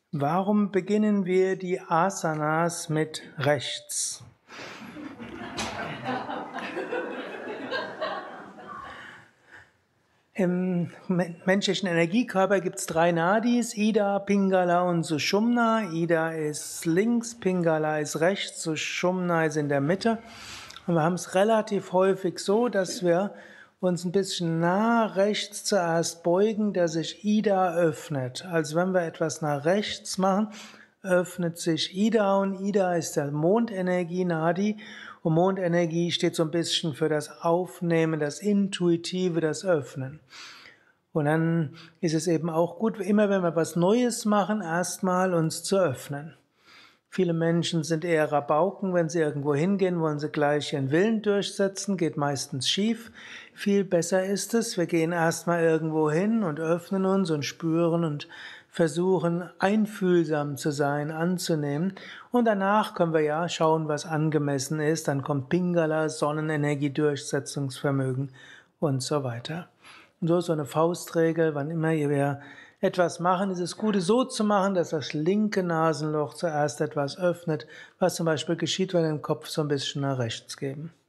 Warum beginnen wir die Asanas mit rechts? Im menschlichen Energiekörper gibt es drei Nadis, Ida, Pingala und Sushumna. Ida ist links, Pingala ist rechts, Sushumna ist in der Mitte. Und wir haben es relativ häufig so, dass wir uns ein bisschen nach rechts zuerst beugen, dass sich Ida öffnet. Also wenn wir etwas nach rechts machen, öffnet sich Ida, und Ida ist der Mondenergie-Nadi, und Mondenergie steht so ein bisschen für das Aufnehmen, das Intuitive, das Öffnen. Und dann ist es eben auch gut, immer wenn wir was Neues machen, erstmal uns zu öffnen. Viele Menschen sind eher Rabauken, wenn sie irgendwo hingehen, wollen sie gleich ihren Willen durchsetzen, geht meistens schief. Viel besser ist es, wir gehen erstmal irgendwo hin und öffnen uns und spüren und versuchen einfühlsam zu sein, anzunehmen. Und danach können wir ja schauen, was angemessen ist. Dann kommt Pingala, Sonnenenergie, Durchsetzungsvermögen und so weiter. Und so eine Faustregel, wann immer wir etwas machen, ist es gut, es so zu machen, dass das linke Nasenloch zuerst etwas öffnet, was zum Beispiel geschieht, wenn wir den Kopf so ein bisschen nach rechts geben.